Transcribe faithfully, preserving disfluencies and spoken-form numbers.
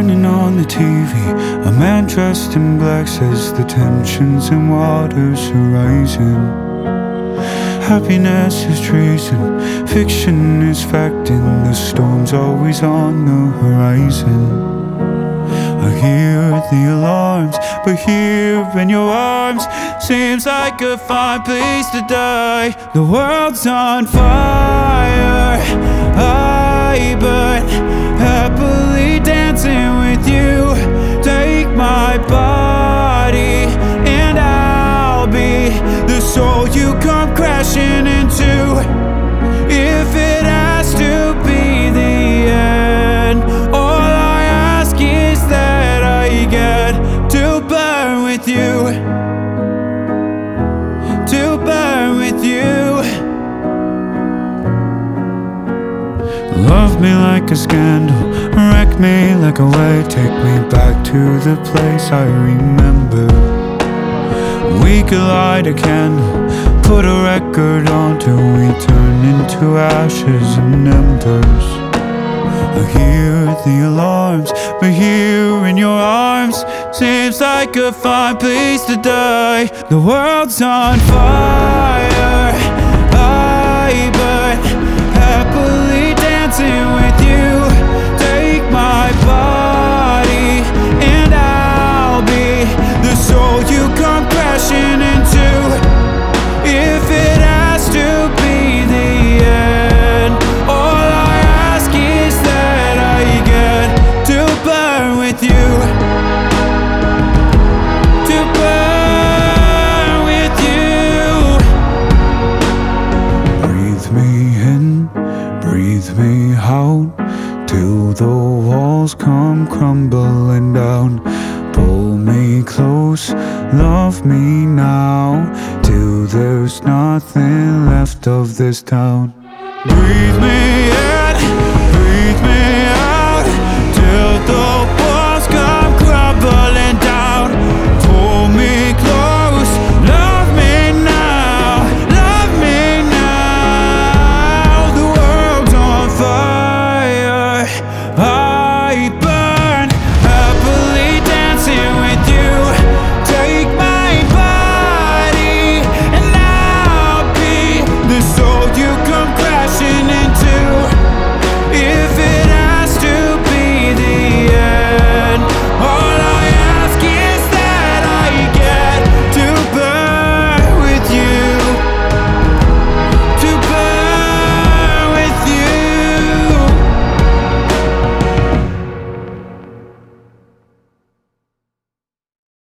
Turning on the T V, a man dressed in black says the tensions and waters are rising. Happiness is treason, fiction is fact, and the storm's always on the horizon. I hear the alarms, but here in your arms seems like a fine place to die. The world's on fire, I burn, happily dancing with you. Take my body and I'll be the soul you come crashing into. If it has to be the end, all I ask is that I get to burn with you, to burn with you. Love me like a scandal, wreck me like a wave, take me back to the place I remember. We could light a candle, put a record on till we turn into ashes and embers. I hear the alarms, but here in your arms seems like a fine place to die. The world's on fire, I burn, happily dancing with you. Take my body and I'll be the soul you come crashing into. If it has to be the end, all I ask is that I get to burn with you, to burn with you. Breathe me in, breathe me out, till the walls come crumbling down. Pull me close, love me now, till there's nothing left of this town. Breathe me in, breathe me out, till the